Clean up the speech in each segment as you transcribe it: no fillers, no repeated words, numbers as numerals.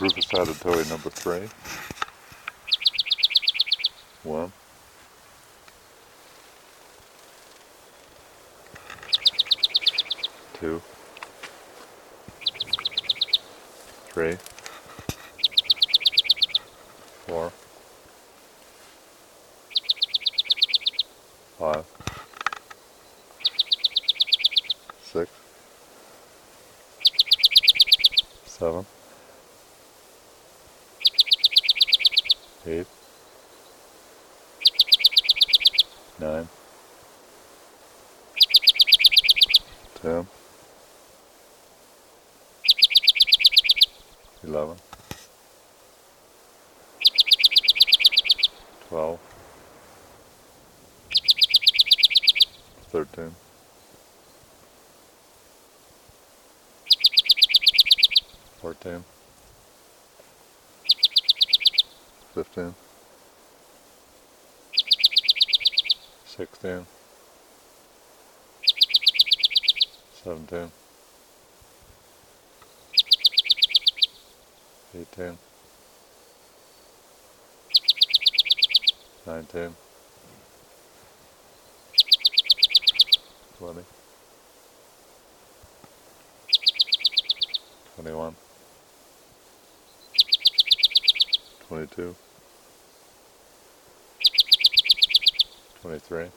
Rufus-sided toy number 3. 1, 2, 3, 4, 5, 6, 7, 8, 9, 10, 11, 12, 13, 14, 15, 16, 17, 18, 19, 20, 21, 22, 23,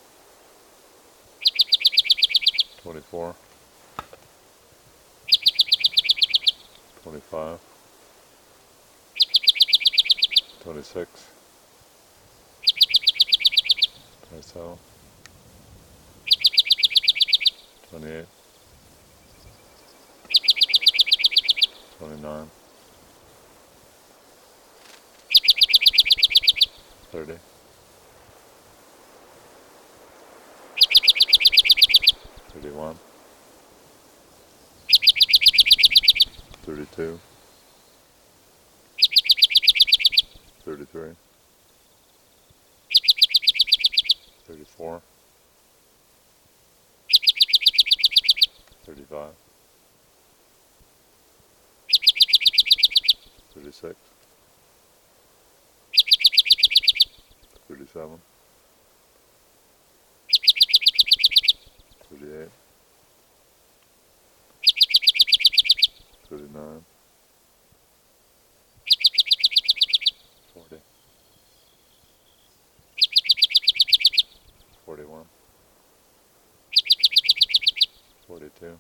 24, 25, 26, 27, 28, 29, 30, 31, 32, 33, 34, 35, 36, 37, 38, 39, 40, 41, 42,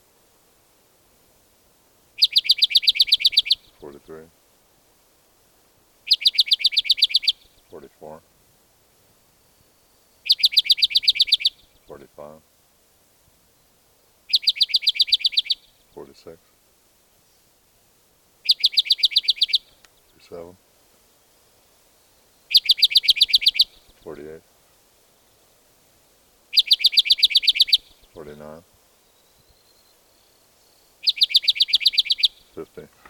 43, 44, 45, 46, 47, 48, 49, 50.